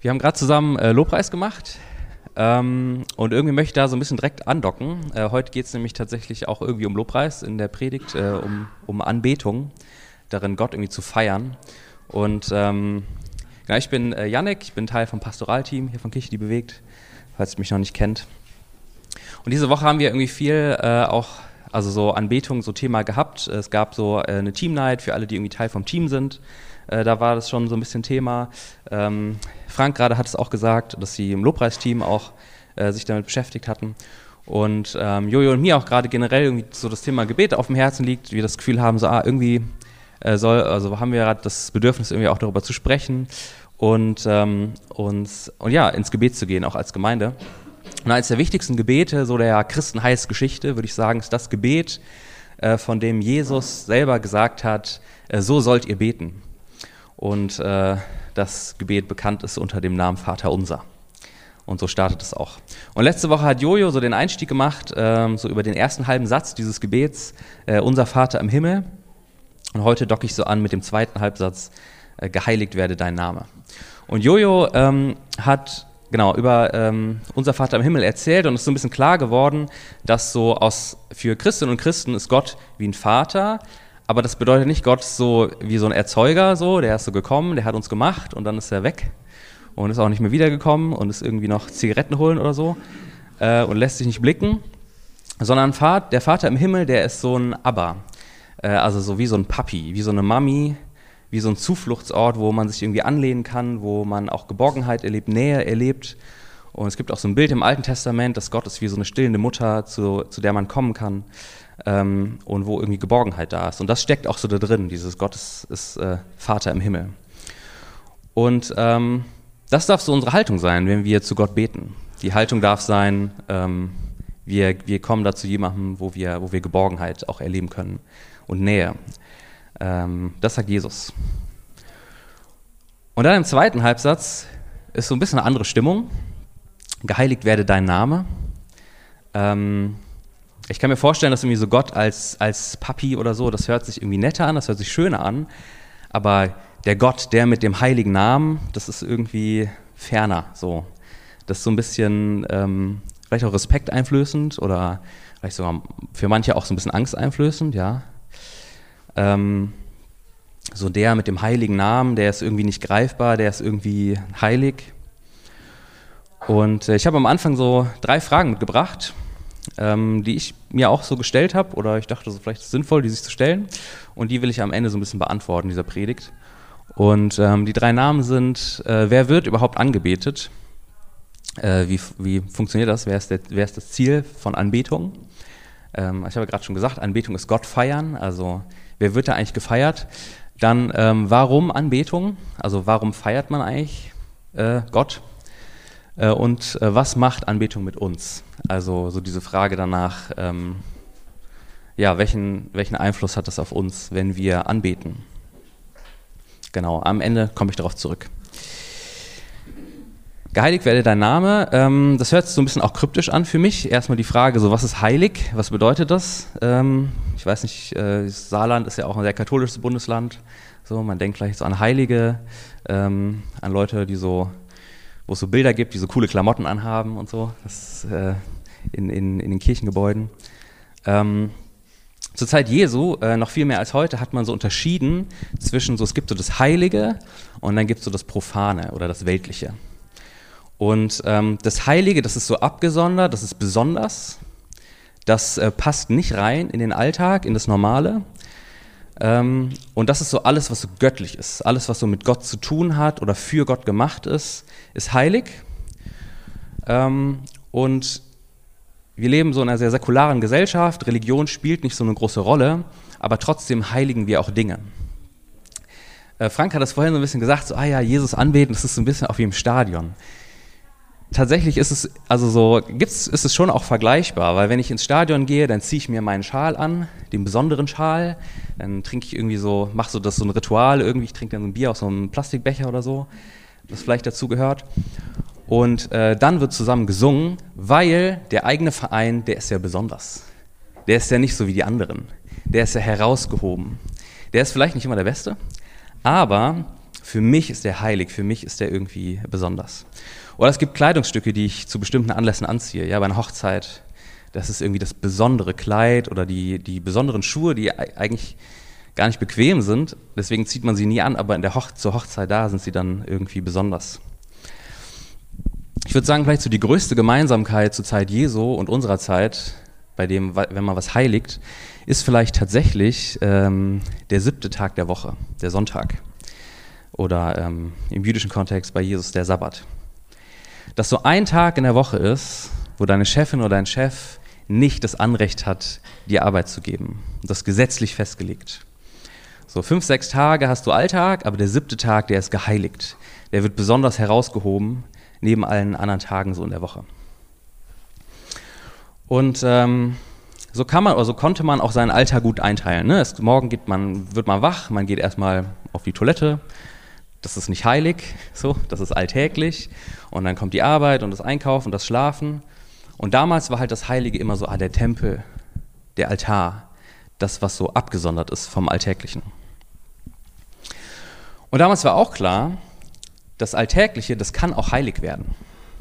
Wir haben gerade zusammen Lobpreis gemacht und irgendwie möchte ich da so ein bisschen direkt andocken. Heute geht es nämlich tatsächlich auch irgendwie um Lobpreis in der Predigt, um Anbetung, darin Gott irgendwie zu feiern. Und ja, ich bin Jannik, ich bin Teil vom Pastoralteam hier von Kirche, die bewegt, falls ihr mich noch nicht kennt. Und diese Woche haben wir irgendwie viel also so Anbetung, so Thema gehabt. Es gab so eine Team-Night für alle, die irgendwie Teil vom Team sind. Da war das schon so ein bisschen Thema. Frank gerade hat es auch gesagt, dass sie im Lobpreisteam auch sich damit beschäftigt hatten. Und Jojo und mir auch gerade generell irgendwie so das Thema Gebet auf dem Herzen liegt. Wir das Gefühl haben, so irgendwie haben wir gerade das Bedürfnis, irgendwie auch darüber zu sprechen und ja, ins Gebet zu gehen, auch als Gemeinde. Und eines der wichtigsten Gebete, so der Christenheilsgeschichte, würde ich sagen, ist das Gebet, von dem Jesus selber gesagt hat, so sollt ihr beten. Und das Gebet bekannt ist unter dem Namen Vater Unser. Und so startet es auch. Und letzte Woche hat Jojo so den Einstieg gemacht, so über den ersten halben Satz dieses Gebets, unser Vater im Himmel. Und heute docke ich so an mit dem zweiten Halbsatz, geheiligt werde dein Name. Und Jojo hat über unser Vater im Himmel erzählt und es ist so ein bisschen klar geworden, dass so für Christinnen und Christen ist Gott wie ein Vater, aber das bedeutet nicht, Gott ist so wie so ein Erzeuger, so, der ist so gekommen, der hat uns gemacht und dann ist er weg und ist auch nicht mehr wiedergekommen und ist irgendwie noch Zigaretten holen oder so und lässt sich nicht blicken, sondern der Vater im Himmel, der ist so ein Abba, also so wie so ein Papi, wie so eine Mami, wie so ein Zufluchtsort, wo man sich irgendwie anlehnen kann, wo man auch Geborgenheit erlebt, Nähe erlebt. Und es gibt auch so ein Bild im Alten Testament, dass Gott ist wie so eine stillende Mutter, zu der man kommen kann und wo irgendwie Geborgenheit da ist. Und das steckt auch so da drin, dieses Gott ist Vater im Himmel. Und das darf so unsere Haltung sein, wenn wir zu Gott beten. Die Haltung darf sein, wir kommen da zu jemandem, wo wir Geborgenheit auch erleben können und Nähe. Das sagt Jesus. Und dann im zweiten Halbsatz ist so ein bisschen eine andere Stimmung. Geheiligt werde dein Name. Ich kann mir vorstellen, dass irgendwie so Gott als Papi oder so, das hört sich irgendwie netter an, das hört sich schöner an. Aber der Gott, der mit dem heiligen Namen, das ist irgendwie ferner. So. Das ist so ein bisschen vielleicht auch respekteinflößend oder vielleicht sogar für manche auch so ein bisschen angsteinflößend, ja. So der mit dem heiligen Namen, der ist irgendwie nicht greifbar, der ist irgendwie heilig. Und ich habe am Anfang so 3 Fragen mitgebracht, die ich mir auch so gestellt habe, oder ich dachte, so vielleicht ist es sinnvoll, die sich zu stellen. Und die will ich am Ende so ein bisschen beantworten, dieser Predigt. Und die 3 Namen sind, wer wird überhaupt angebetet? Wie funktioniert das? Wer ist das Ziel von Anbetung? Ich habe gerade schon gesagt, Anbetung ist Gott feiern, also wer wird da eigentlich gefeiert? Dann, warum Anbetung? Also warum feiert man eigentlich Gott? Und was macht Anbetung mit uns? Also so diese Frage danach, welchen Einfluss hat das auf uns, wenn wir anbeten? Genau, am Ende komme ich darauf zurück. Geheiligt werde dein Name, das hört sich so ein bisschen auch kryptisch an für mich. Erstmal die Frage, so was ist heilig, was bedeutet das? Ich weiß nicht, Saarland ist ja auch ein sehr katholisches Bundesland. So, man denkt vielleicht so an Heilige, an Leute, wo es so Bilder gibt, die so coole Klamotten anhaben und so, das in den Kirchengebäuden. Zur Zeit Jesu, noch viel mehr als heute, hat man so unterschieden zwischen es gibt so das Heilige und dann gibt es so das Profane oder das Weltliche. Und das Heilige, das ist so abgesondert, das ist besonders, das passt nicht rein in den Alltag, in das Normale. Und das ist so alles, was so göttlich ist, alles, was so mit Gott zu tun hat oder für Gott gemacht ist heilig. Und wir leben so in einer sehr säkularen Gesellschaft, Religion spielt nicht so eine große Rolle, aber trotzdem heiligen wir auch Dinge. Frank hat das vorhin so ein bisschen gesagt, so, Jesus anbeten, das ist so ein bisschen auf wie im Stadion. Tatsächlich ist es schon auch vergleichbar, weil wenn ich ins Stadion gehe, dann ziehe ich mir meinen Schal an, den besonderen Schal, dann trinke ich irgendwie mache das so ein Ritual irgendwie, ich trinke dann so ein Bier aus so einem Plastikbecher oder so, das vielleicht dazu gehört. Und dann wird zusammen gesungen, weil der eigene Verein, der ist ja besonders. Der ist ja nicht so wie die anderen. Der ist ja herausgehoben. Der ist vielleicht nicht immer der Beste, aber Für mich ist der heilig, für mich ist der irgendwie besonders. Oder es gibt Kleidungsstücke, die ich zu bestimmten Anlässen anziehe. Ja, bei einer Hochzeit, das ist irgendwie das besondere Kleid oder die besonderen Schuhe, die eigentlich gar nicht bequem sind. Deswegen zieht man sie nie an, aber zur Hochzeit da sind sie dann irgendwie besonders. Ich würde sagen, vielleicht so die größte Gemeinsamkeit zur Zeit Jesu und unserer Zeit, bei dem, wenn man was heiligt, ist vielleicht tatsächlich der 7. Tag der Woche, der Sonntag. Oder im jüdischen Kontext bei Jesus der Sabbat. Dass so ein Tag in der Woche ist, wo deine Chefin oder dein Chef nicht das Anrecht hat, dir Arbeit zu geben. Das ist gesetzlich festgelegt. So 5, 6 Tage hast du Alltag, aber der 7. Tag, der ist geheiligt. Der wird besonders herausgehoben, neben allen anderen Tagen so in der Woche. Und so konnte man auch seinen Alltag gut einteilen. Ne? Morgen wird man wach, man geht erstmal auf die Toilette. Das ist nicht heilig, so, das ist alltäglich. Und dann kommt die Arbeit und das Einkaufen und das Schlafen. Und damals war halt das Heilige immer so, der Tempel, der Altar, das, was so abgesondert ist vom Alltäglichen. Und damals war auch klar, das Alltägliche, das kann auch heilig werden.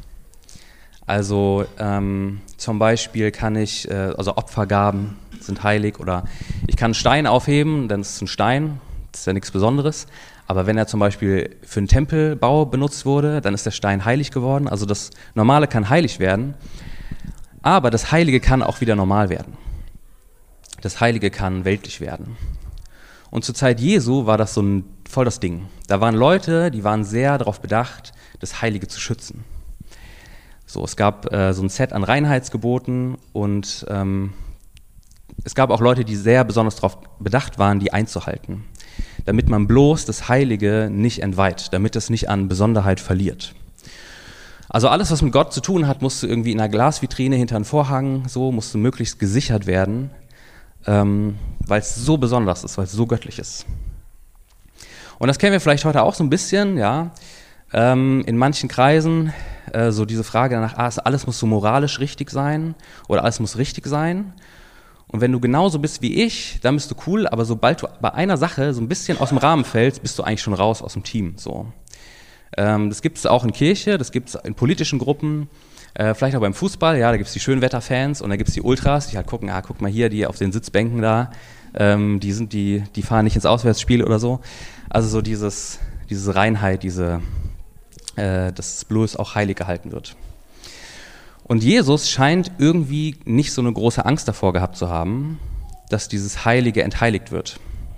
Also zum Beispiel kann ich, Opfergaben sind heilig oder ich kann einen Stein aufheben, dann ist es ein Stein, das ist ja nichts Besonderes. Aber wenn er zum Beispiel für einen Tempelbau benutzt wurde, dann ist der Stein heilig geworden. Also das Normale kann heilig werden, aber das Heilige kann auch wieder normal werden. Das Heilige kann weltlich werden. Und zur Zeit Jesu war das voll das Ding. Da waren Leute, die waren sehr darauf bedacht, das Heilige zu schützen. So, es gab so ein Set an Reinheitsgeboten und es gab auch Leute, die sehr besonders darauf bedacht waren, die einzuhalten, damit man bloß das Heilige nicht entweiht, damit es nicht an Besonderheit verliert. Also alles, was mit Gott zu tun hat, musste irgendwie in einer Glasvitrine hinter einem Vorhang, so musste möglichst gesichert werden, weil es so besonders ist, weil es so göttlich ist. Und das kennen wir vielleicht heute auch so ein bisschen, ja, in manchen Kreisen, so diese Frage danach, alles muss so moralisch richtig sein oder alles muss richtig sein. Und wenn du genauso bist wie ich, dann bist du cool, aber sobald du bei einer Sache so ein bisschen aus dem Rahmen fällst, bist du eigentlich schon raus aus dem Team. So. Das gibt es auch in Kirche, das gibt es in politischen Gruppen, vielleicht auch beim Fußball, ja, da gibt es die Schönwetterfans und da gibt es die Ultras, die halt gucken, guck mal hier, die auf den Sitzbänken da, die fahren nicht ins Auswärtsspiel oder so. Also so diese Reinheit, dass bloß auch heilig gehalten wird. Und Jesus scheint irgendwie nicht so eine große Angst davor gehabt zu haben, dass dieses Heilige entheiligt wird.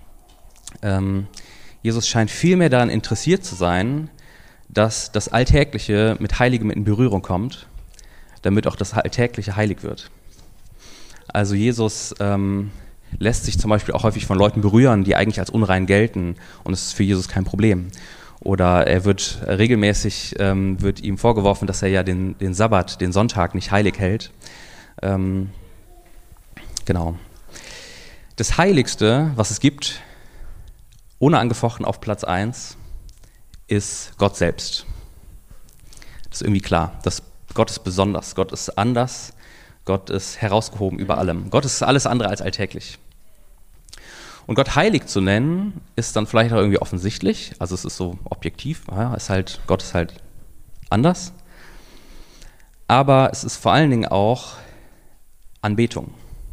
Jesus scheint vielmehr daran interessiert zu sein, dass das Alltägliche mit Heiligem in Berührung kommt, damit auch das Alltägliche heilig wird. Also Jesus lässt sich zum Beispiel auch häufig von Leuten berühren, die eigentlich als unrein gelten, und es ist für Jesus kein Problem. Oder er wird regelmäßig wird ihm vorgeworfen, dass er ja den Sabbat, den Sonntag nicht heilig hält. Genau. Das Heiligste, was es gibt, ohne angefochten auf Platz 1, ist Gott selbst. Das ist irgendwie klar. Gott ist besonders, Gott ist anders, Gott ist herausgehoben über allem. Gott ist alles andere als alltäglich. Und Gott heilig zu nennen, ist dann vielleicht auch irgendwie offensichtlich. Also es ist so objektiv, ja, Gott ist halt anders. Aber es ist vor allen Dingen auch Anbetung.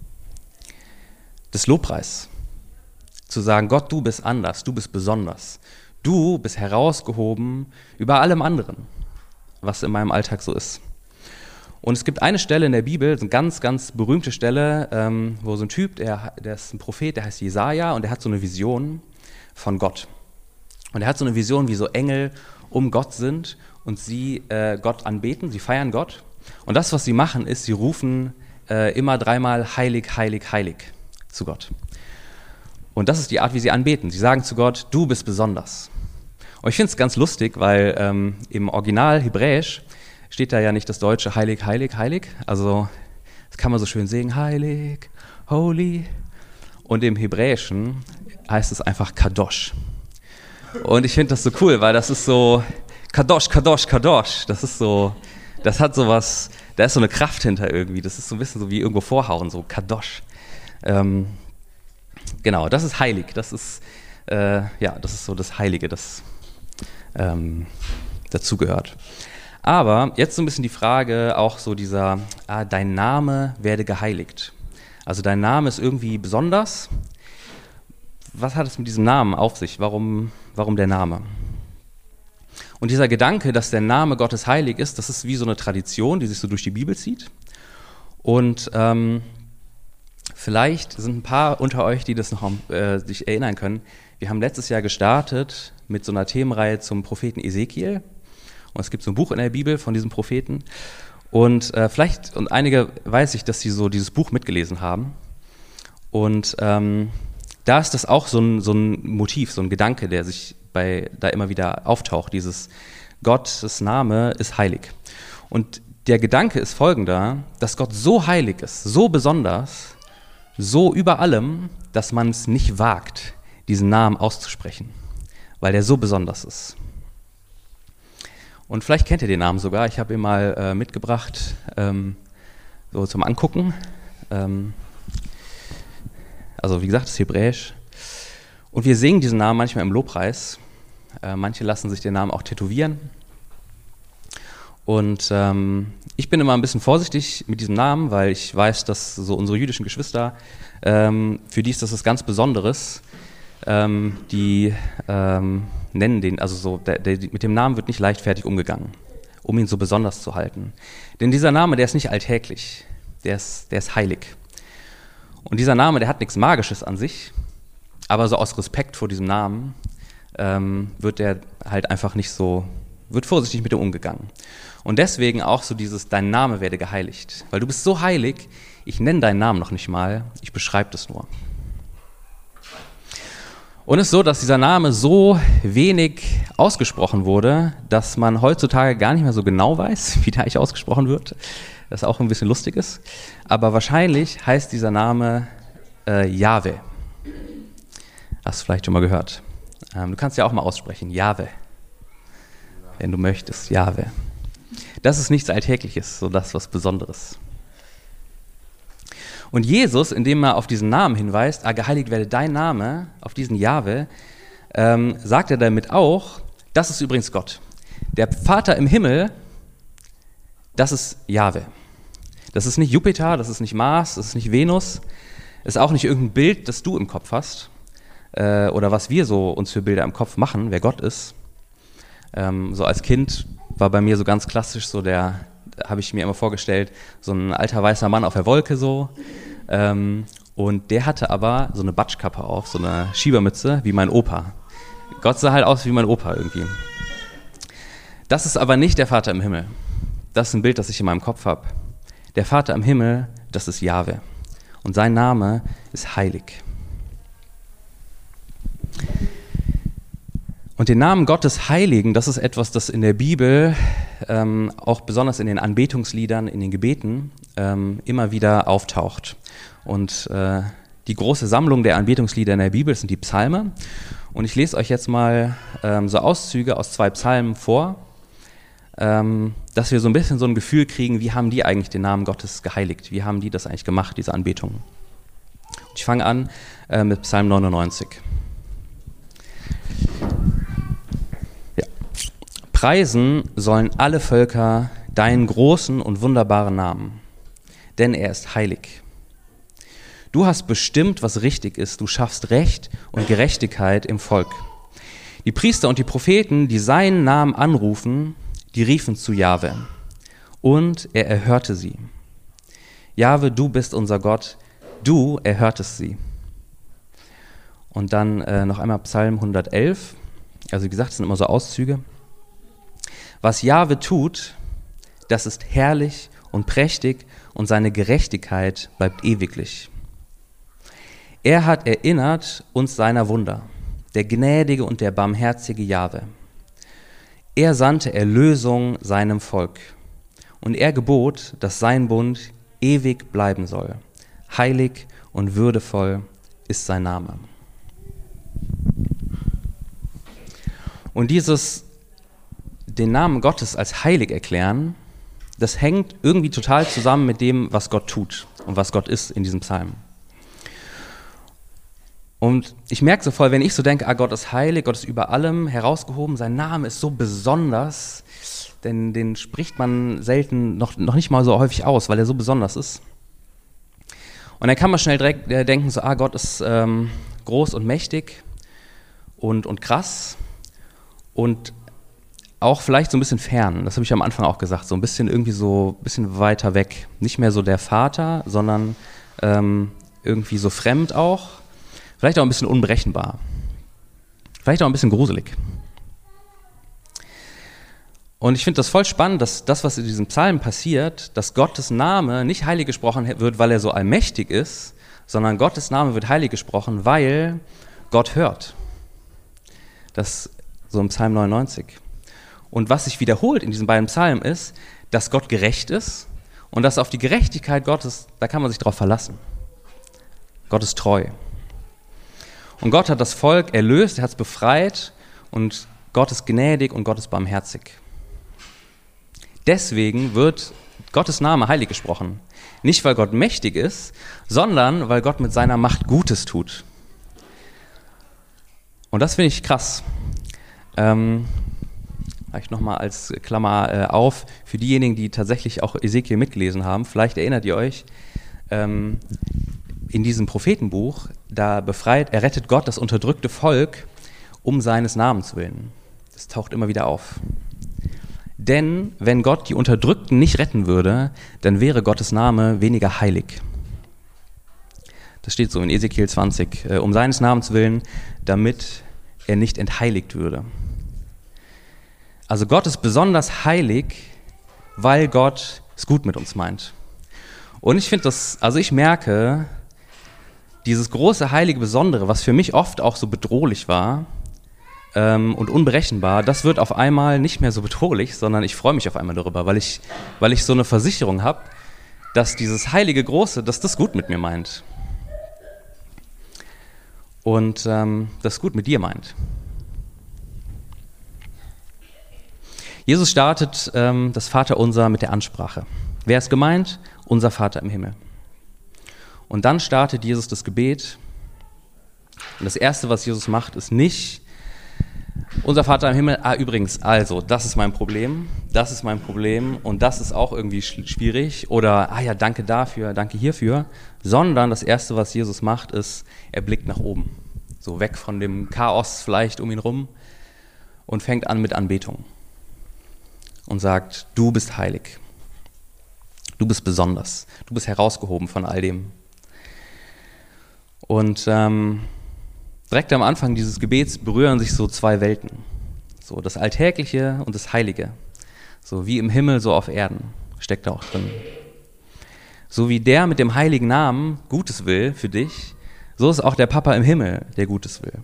Das Lobpreis. Zu sagen, Gott, du bist anders, du bist besonders. Du bist herausgehoben über allem anderen, was in meinem Alltag so ist. Und es gibt eine Stelle in der Bibel, eine ganz, ganz berühmte Stelle, wo so ein Typ, der ist ein Prophet, der heißt Jesaja, und der hat so eine Vision von Gott. Und er hat so eine Vision, wie so Engel um Gott sind und sie Gott anbeten, sie feiern Gott. Und das, was sie machen, ist, sie rufen immer 3-mal heilig, heilig, heilig zu Gott. Und das ist die Art, wie sie anbeten. Sie sagen zu Gott, du bist besonders. Und ich finde es ganz lustig, weil im Original Hebräisch steht da ja nicht das deutsche heilig, heilig, heilig. Also das kann man so schön singen, heilig, holy. Und im Hebräischen heißt es einfach Kadosh. Und ich finde das so cool, weil das ist so Kadosh, Kadosh, Kadosh. Das ist so, das hat so was, da ist so eine Kraft hinter irgendwie. Das ist so ein bisschen so wie irgendwo vorhauen, so Kadosh. Genau, das ist heilig. Das ist, das ist so das Heilige, das dazugehört. Aber jetzt so ein bisschen die Frage, auch so dieser, dein Name werde geheiligt. Also dein Name ist irgendwie besonders. Was hat es mit diesem Namen auf sich? Warum der Name? Und dieser Gedanke, dass der Name Gottes heilig ist, das ist wie so eine Tradition, die sich so durch die Bibel zieht. Und vielleicht sind ein paar unter euch, die das noch sich erinnern können. Wir haben letztes Jahr gestartet mit so einer Themenreihe zum Propheten Ezekiel. Und es gibt so ein Buch in der Bibel von diesem Propheten. Und und einige weiß ich, dass sie so dieses Buch mitgelesen haben. Und da ist das auch so ein Motiv, so ein Gedanke, der sich da immer wieder auftaucht, dieses Gottes Name ist heilig. Und der Gedanke ist folgender, dass Gott so heilig ist, so besonders, so über allem, dass man es nicht wagt, diesen Namen auszusprechen, weil der so besonders ist. Und vielleicht kennt ihr den Namen sogar, ich habe ihn mal mitgebracht, so zum Angucken. Also wie gesagt, das ist Hebräisch. Und wir singen diesen Namen manchmal im Lobpreis. Manche lassen sich den Namen auch tätowieren. Und ich bin immer ein bisschen vorsichtig mit diesem Namen, weil ich weiß, dass so unsere jüdischen Geschwister, für die ist das was ganz Besonderes. Die nennen den, also so, mit dem Namen wird nicht leichtfertig umgegangen, um ihn so besonders zu halten. Denn dieser Name, der ist nicht alltäglich, der ist heilig. Und dieser Name, der hat nichts Magisches an sich, aber so aus Respekt vor diesem Namen wird der halt einfach nicht so, wird vorsichtig mit ihm umgegangen. Und deswegen auch so dieses, dein Name werde geheiligt. Weil du bist so heilig, ich nenne deinen Namen noch nicht mal, ich beschreibe das nur. Und es ist so, dass dieser Name so wenig ausgesprochen wurde, dass man heutzutage gar nicht mehr so genau weiß, wie der eigentlich ausgesprochen wird. Das auch ein bisschen lustig ist. Aber wahrscheinlich heißt dieser Name Jahwe. Hast du vielleicht schon mal gehört. Du kannst ja auch mal aussprechen, Jahwe. Wenn du möchtest, Jahwe. Das ist nichts Alltägliches, so das was Besonderes. Und Jesus, indem er auf diesen Namen hinweist, geheiligt werde dein Name, auf diesen Jahwe, sagt er damit auch, das ist übrigens Gott. Der Vater im Himmel, das ist Jahwe. Das ist nicht Jupiter, das ist nicht Mars, das ist nicht Venus, das ist auch nicht irgendein Bild, das du im Kopf hast oder was wir so uns für Bilder im Kopf machen, wer Gott ist. So als Kind war bei mir so ganz klassisch so habe ich mir immer vorgestellt, so ein alter weißer Mann auf der Wolke so. Und der hatte aber so eine Batschkappe auf, so eine Schiebermütze wie mein Opa. Gott sah halt aus wie mein Opa irgendwie. Das ist aber nicht der Vater im Himmel. Das ist ein Bild, das ich in meinem Kopf habe. Der Vater im Himmel, das ist Jahwe. Und sein Name ist heilig. Und den Namen Gottes heiligen, das ist etwas, das in der Bibel, auch besonders in den Anbetungsliedern, in den Gebeten, immer wieder auftaucht. Und die große Sammlung der Anbetungslieder in der Bibel sind die Psalme. Und ich lese euch jetzt mal so Auszüge aus 2 Psalmen vor, dass wir so ein bisschen so ein Gefühl kriegen, wie haben die eigentlich den Namen Gottes geheiligt? Wie haben die das eigentlich gemacht, diese Anbetung? Und ich fange an mit Psalm 99. Ja. Preisen sollen alle Völker deinen großen und wunderbaren Namen, denn er ist heilig. Du hast bestimmt, was richtig ist, du schaffst Recht und Gerechtigkeit im Volk. Die Priester und die Propheten, die seinen Namen anrufen, die riefen zu Jahwe, und er erhörte sie. Jahwe, du bist unser Gott, du erhörtest sie. Und dann noch einmal Psalm 111, also wie gesagt, das sind immer so Auszüge. Was Jahwe tut, das ist herrlich und prächtig und seine Gerechtigkeit bleibt ewiglich. Er hat erinnert uns seiner Wunder, der gnädige und der barmherzige Jahwe. Er sandte Erlösung seinem Volk und er gebot, dass sein Bund ewig bleiben soll. Heilig und würdevoll ist sein Name. Und den Namen Gottes als heilig erklären, das hängt irgendwie total zusammen mit dem, was Gott tut und was Gott ist in diesem Psalm. Und ich merke so voll, wenn ich so denke, Gott ist heilig, Gott ist über allem herausgehoben, sein Name ist so besonders, denn den spricht man selten, noch nicht mal so häufig aus, weil er so besonders ist. Und dann kann man schnell direkt denken, so, Gott ist groß und mächtig und krass und auch vielleicht so ein bisschen fern. Das habe ich am Anfang auch gesagt, so ein bisschen irgendwie so ein bisschen weiter weg. Nicht mehr so der Vater, sondern irgendwie so fremd auch. Vielleicht auch ein bisschen unberechenbar. Vielleicht auch ein bisschen gruselig. Und ich finde das voll spannend, dass das, was in diesem Psalm passiert, dass Gottes Name nicht heilig gesprochen wird, weil er so allmächtig ist, sondern Gottes Name wird heilig gesprochen, weil Gott hört. Das so im Psalm 99. Und was sich wiederholt in diesen beiden Psalmen ist, dass Gott gerecht ist und dass auf die Gerechtigkeit Gottes, da kann man sich drauf verlassen. Gott ist treu. Und Gott hat das Volk erlöst, er hat es befreit und Gott ist gnädig und Gott ist barmherzig. Deswegen wird Gottes Name heilig gesprochen. Nicht, weil Gott mächtig ist, sondern weil Gott mit seiner Macht Gutes tut. Und das finde ich krass. Vielleicht nochmal als Klammer auf, für diejenigen, die tatsächlich auch Ezekiel mitgelesen haben, vielleicht erinnert ihr euch, in diesem Prophetenbuch, da errettet Gott das unterdrückte Volk um seines Namens willen. Das taucht immer wieder auf. Denn wenn Gott die Unterdrückten nicht retten würde, dann wäre Gottes Name weniger heilig. Das steht so in Ezekiel 20, um seines Namens willen, damit er nicht entheiligt würde. Also Gott ist besonders heilig, weil Gott es gut mit uns meint. Und ich finde das, also ich merke, dieses große, heilige, Besondere, was für mich oft auch so bedrohlich war und unberechenbar, das wird auf einmal nicht mehr so bedrohlich, sondern ich freue mich auf einmal darüber, weil ich so eine Versicherung habe, dass dieses heilige Große, dass das gut mit mir meint. Und das gut mit dir meint. Jesus startet das Vaterunser mit der Ansprache. Wer ist gemeint? Unser Vater im Himmel. Und dann startet Jesus das Gebet. Und das Erste, was Jesus macht, ist nicht, unser Vater im Himmel, übrigens, also, das ist mein Problem und das ist auch irgendwie schwierig oder, ja, danke dafür, danke hierfür, sondern das Erste, was Jesus macht, ist, er blickt nach oben, so weg von dem Chaos vielleicht um ihn rum und fängt an mit Anbetung und sagt, du bist heilig, du bist besonders, du bist herausgehoben von all dem. Und direkt am Anfang dieses Gebets berühren sich so zwei Welten. So das Alltägliche und das Heilige. So wie im Himmel, so auf Erden steckt da auch drin. So wie der mit dem heiligen Namen Gutes will für dich, so ist auch der Papa im Himmel, der Gutes will.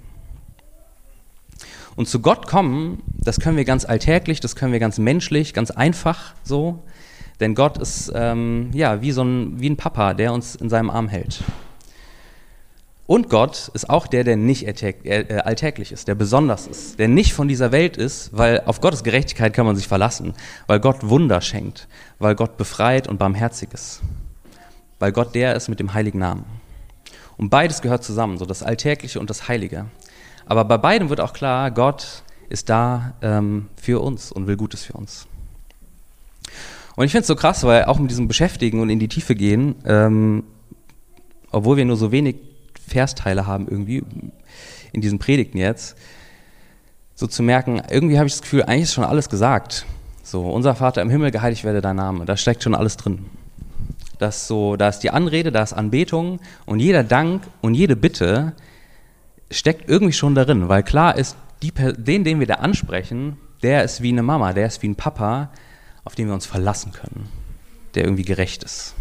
Und zu Gott kommen, das können wir ganz alltäglich, das können wir ganz menschlich, ganz einfach so. Denn Gott ist wie ein Papa, der uns in seinem Arm hält. Und Gott ist auch der nicht alltäglich ist, der besonders ist, der nicht von dieser Welt ist, weil auf Gottes Gerechtigkeit kann man sich verlassen, weil Gott Wunder schenkt, weil Gott befreit und barmherzig ist, weil Gott der ist mit dem heiligen Namen. Und beides gehört zusammen, so das Alltägliche und das Heilige. Aber bei beidem wird auch klar, Gott ist da für uns und will Gutes für uns. Und ich finde es so krass, weil auch mit diesem Beschäftigen und in die Tiefe gehen, obwohl wir nur so wenig Versteile haben irgendwie in diesen Predigten jetzt, so zu merken, irgendwie habe ich das Gefühl, eigentlich ist schon alles gesagt. So, unser Vater im Himmel, geheiligt werde dein Name, da steckt schon alles drin. Da ist die Anrede, da ist Anbetung und jeder Dank und jede Bitte steckt irgendwie schon darin, weil klar ist, den wir da ansprechen, der ist wie eine Mama, der ist wie ein Papa, auf den wir uns verlassen können, der irgendwie gerecht ist.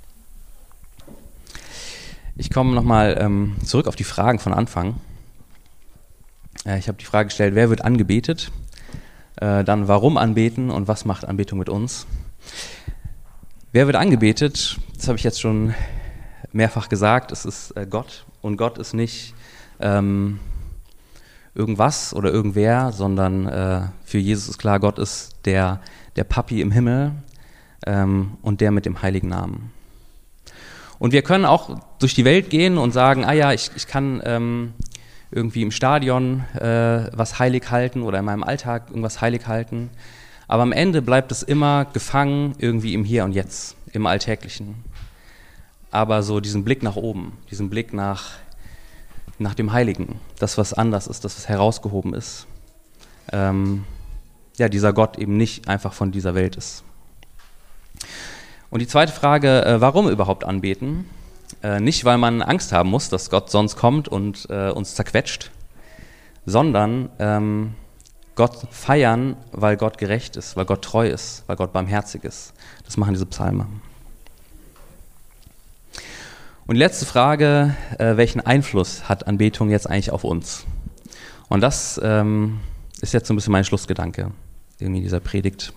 Ich komme nochmal zurück auf die Fragen von Anfang. Ich habe die Frage gestellt, wer wird angebetet? Dann warum anbeten und was macht Anbetung mit uns? Wer wird angebetet? Das habe ich jetzt schon mehrfach gesagt. Es ist Gott. Und Gott ist nicht irgendwas oder irgendwer, sondern für Jesus ist klar, Gott ist der Papi im Himmel und der mit dem heiligen Namen. Und wir können auch durch die Welt gehen und sagen, ich kann irgendwie im Stadion was heilig halten oder in meinem Alltag irgendwas heilig halten. Aber am Ende bleibt es immer gefangen irgendwie im Hier und Jetzt, im Alltäglichen. Aber so diesen Blick nach oben, diesen Blick nach dem Heiligen, das, was anders ist, das, was herausgehoben ist. Dieser Gott eben nicht einfach von dieser Welt ist. Und die zweite Frage, warum überhaupt anbeten? Nicht, weil man Angst haben muss, dass Gott sonst kommt und uns zerquetscht, sondern Gott feiern, weil Gott gerecht ist, weil Gott treu ist, weil Gott barmherzig ist. Das machen diese Psalme. Und die letzte Frage, welchen Einfluss hat Anbetung jetzt eigentlich auf uns? Und das ist jetzt so ein bisschen mein Schlussgedanke irgendwie dieser Predigt.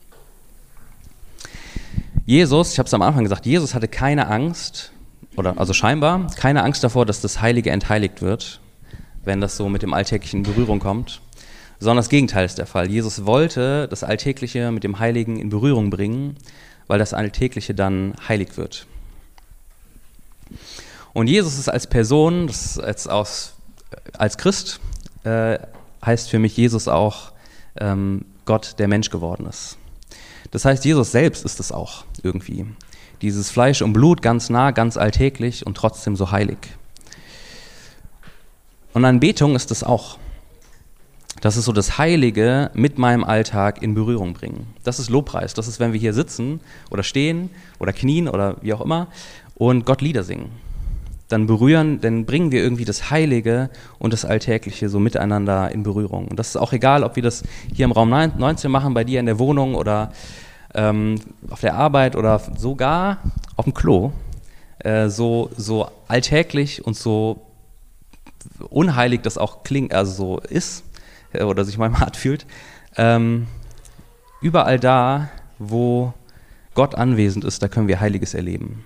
Jesus, ich habe es am Anfang gesagt, Jesus hatte keine Angst, also scheinbar keine Angst davor, dass das Heilige entheiligt wird, wenn das so mit dem Alltäglichen in Berührung kommt, sondern das Gegenteil ist der Fall. Jesus wollte das Alltägliche mit dem Heiligen in Berührung bringen, weil das Alltägliche dann heilig wird. Und Jesus ist als Person, das ist jetzt als Christ, heißt für mich Jesus auch Gott, der Mensch geworden ist. Das heißt, Jesus selbst ist es auch irgendwie. Dieses Fleisch und Blut ganz nah, ganz alltäglich und trotzdem so heilig. Und Anbetung ist es auch. Das ist so das Heilige mit meinem Alltag in Berührung bringen. Das ist Lobpreis. Das ist, wenn wir hier sitzen oder stehen oder knien oder wie auch immer und Gott Lieder singen. Dann bringen wir irgendwie das Heilige und das Alltägliche so miteinander in Berührung. Und das ist auch egal, ob wir das hier im Raum 19 machen, bei dir in der Wohnung oder auf der Arbeit oder sogar auf dem Klo. So alltäglich und so unheilig das auch klingt, also so ist oder sich manchmal hart fühlt. Überall da, wo Gott anwesend ist, da können wir Heiliges erleben.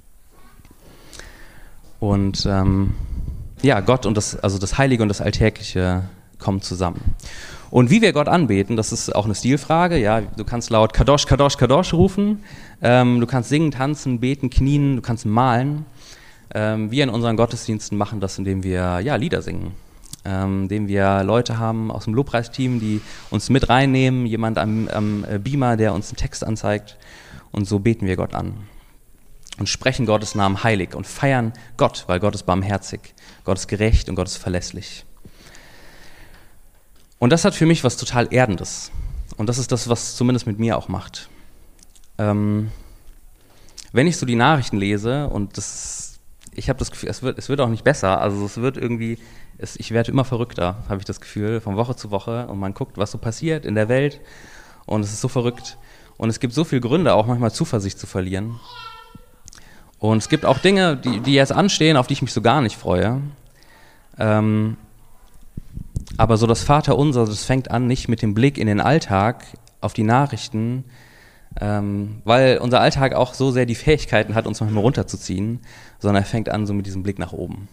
Und Gott und das Heilige und das Alltägliche kommen zusammen. Und wie wir Gott anbeten, das ist auch eine Stilfrage. Ja, du kannst laut Kadosh, Kadosh, Kadosh rufen. Du kannst singen, tanzen, beten, knien. Du kannst malen. Wir in unseren Gottesdiensten machen das, indem wir Lieder singen. Indem wir Leute haben aus dem Lobpreisteam, die uns mit reinnehmen. Jemand am Beamer, der uns einen Text anzeigt. Und so beten wir Gott an. Und sprechen Gottes Namen heilig und feiern Gott, weil Gott ist barmherzig, Gott ist gerecht und Gott ist verlässlich. Und das hat für mich was total Erdendes. Und das ist das, was zumindest mit mir auch macht. Wenn ich so die Nachrichten lese, und ich habe das Gefühl, es wird auch nicht besser, also es wird irgendwie, ich werde immer verrückter, habe ich das Gefühl, von Woche zu Woche. Und man guckt, was so passiert in der Welt. Und es ist so verrückt. Und es gibt so viele Gründe, auch manchmal Zuversicht zu verlieren. Und es gibt auch Dinge, die jetzt anstehen, auf die ich mich so gar nicht freue. Aber so das Vaterunser, das fängt an nicht mit dem Blick in den Alltag, auf die Nachrichten, weil unser Alltag auch so sehr die Fähigkeiten hat, uns manchmal runterzuziehen, sondern er fängt an so mit diesem Blick nach oben.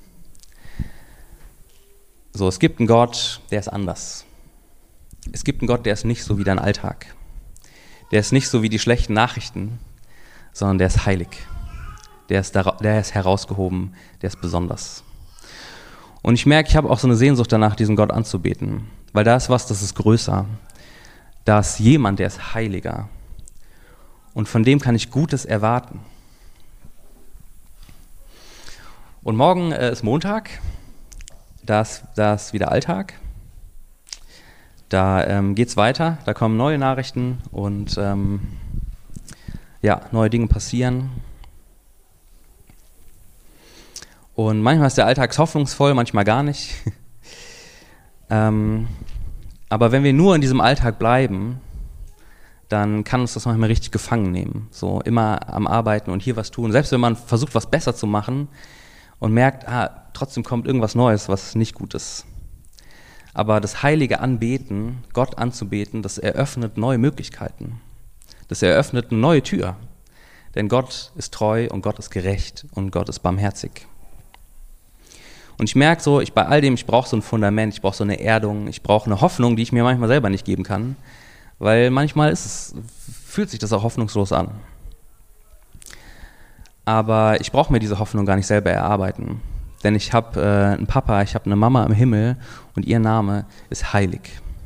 So, es gibt einen Gott, der ist anders. Es gibt einen Gott, der ist nicht so wie dein Alltag. Der ist nicht so wie die schlechten Nachrichten, sondern der ist heilig. Der ist herausgehoben, der ist besonders. Und ich merke, ich habe auch so eine Sehnsucht danach, diesen Gott anzubeten. Weil da ist was, das ist größer. Da ist jemand, der ist heiliger. Und von dem kann ich Gutes erwarten. Und morgen ist Montag. Da ist wieder Alltag. Da geht's weiter. Da kommen neue Nachrichten und neue Dinge passieren. Und manchmal ist der Alltag hoffnungsvoll, manchmal gar nicht. Aber wenn wir nur in diesem Alltag bleiben, dann kann uns das manchmal richtig gefangen nehmen. So immer am Arbeiten und hier was tun. Selbst wenn man versucht, was besser zu machen und merkt, trotzdem kommt irgendwas Neues, was nicht gut ist. Aber das heilige Anbeten, Gott anzubeten, das eröffnet neue Möglichkeiten. Das eröffnet eine neue Tür. Denn Gott ist treu und Gott ist gerecht und Gott ist barmherzig. Und ich merke so, bei all dem, ich brauche so ein Fundament, ich brauche so eine Erdung, ich brauche eine Hoffnung, die ich mir manchmal selber nicht geben kann, weil manchmal fühlt sich das auch hoffnungslos an. aber ich brauche mir diese Hoffnung gar nicht selber erarbeiten. Denn ich habe einen Papa, ich habe eine Mama im Himmel und ihr Name ist heilig.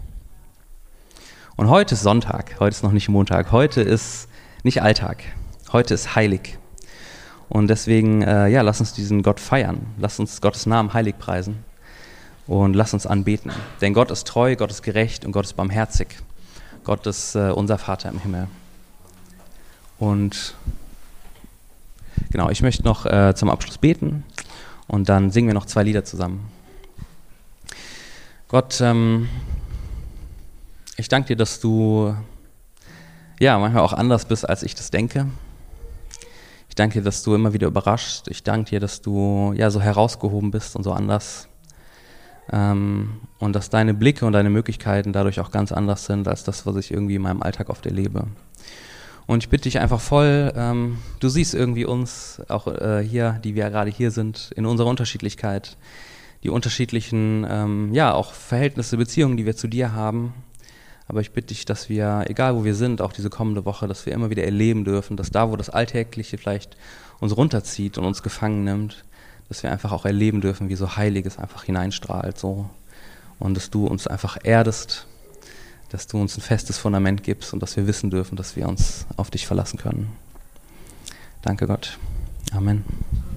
Und heute ist Sonntag, heute ist noch nicht Montag, heute ist nicht Alltag, heute ist heilig. Und deswegen, lass uns diesen Gott feiern, lass uns Gottes Namen heilig preisen und lass uns anbeten. Denn Gott ist treu, Gott ist gerecht und Gott ist barmherzig. Gott ist unser Vater im Himmel. Und genau, ich möchte noch zum Abschluss beten und dann singen wir noch 2 Lieder zusammen. Gott, ich danke dir, dass du manchmal auch anders bist, als ich das denke. Ich danke dir, dass du immer wieder überraschst. Ich danke dir, dass du so herausgehoben bist und so anders. Und dass deine Blicke und deine Möglichkeiten dadurch auch ganz anders sind, als das, was ich irgendwie in meinem Alltag oft erlebe. Und ich bitte dich einfach voll, du siehst irgendwie uns, auch hier, die wir gerade hier sind, in unserer Unterschiedlichkeit, die unterschiedlichen, auch Verhältnisse, Beziehungen, die wir zu dir haben. Aber ich bitte dich, dass wir, egal wo wir sind, auch diese kommende Woche, dass wir immer wieder erleben dürfen, dass da, wo das Alltägliche vielleicht uns runterzieht und uns gefangen nimmt, dass wir einfach auch erleben dürfen, wie so Heiliges einfach hineinstrahlt so. Und dass du uns einfach erdest, dass du uns ein festes Fundament gibst und dass wir wissen dürfen, dass wir uns auf dich verlassen können. Danke Gott. Amen.